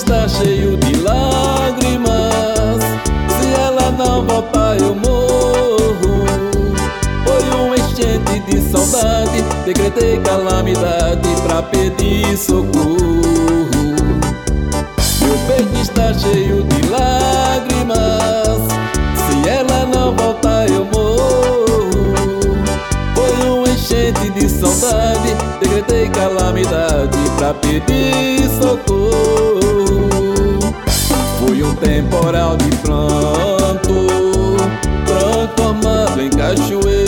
está cheio de lágrimas. Se ela não voltar eu morro. Foi uma enchente de saudade, decretei calamidade pra pedir socorro. Meu peito está cheio de lágrimas. Se ela não voltar eu morro. Foi uma enchente de saudade, decretei calamidade pra pedir socorro. Foi um temporal de pranto, transformado em cachoeira.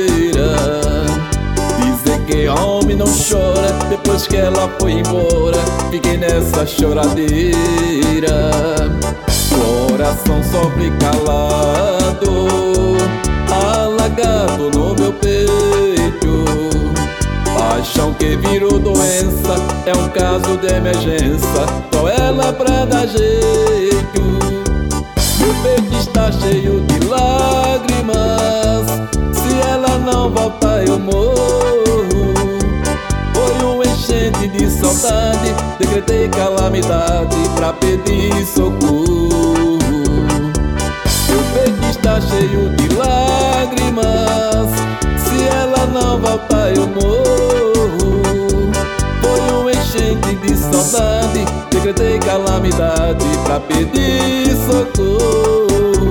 Dizer que homem não chora depois que ela foi embora, fiquei nessa choradeira. Coração sofre calado, alagado no meu peito. Paixão que virou doença, é um caso de emergência, só ela pra dar jeito. Meu peito está cheio de lágrimas. Se ela não voltar eu morro. Foi uma enchente de saudade, decretei calamidade pra pedir socorro. Meu peito está cheio de lágrimas. Se ela não voltar eu morro. Foi uma enchente de saudade, decretei calamidade pra pedir socorro.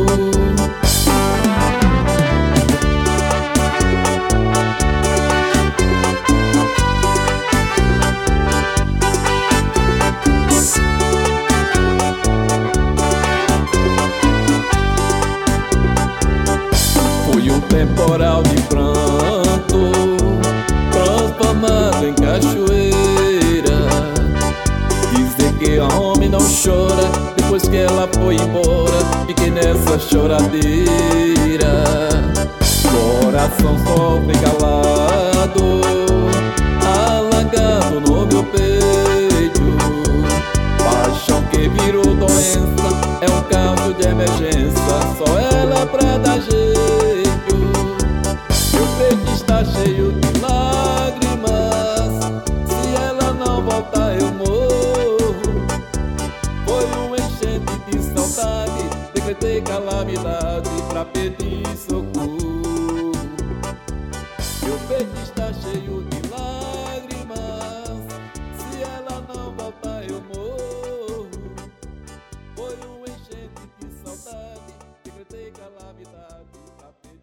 Foi um temporal de pranto, transformado em cachoeira. Dizer que homem não chora depois que ela foi embora, fiquei nessa choradeira. Coração sofre calado, alagado no meu peito. Paixão que virou doença, é um caso de emergência, só ela pra dar jeito. Meu peito está cheio de lágrimas. Se ela não voltar eu morro. Foi uma enchente de saudade, decretei calamidade pra pedir socorro. Meu peito está cheio de lágrimas. Se ela não voltar eu morro. Foi uma enchente de saudade, decretei calamidade pra pedir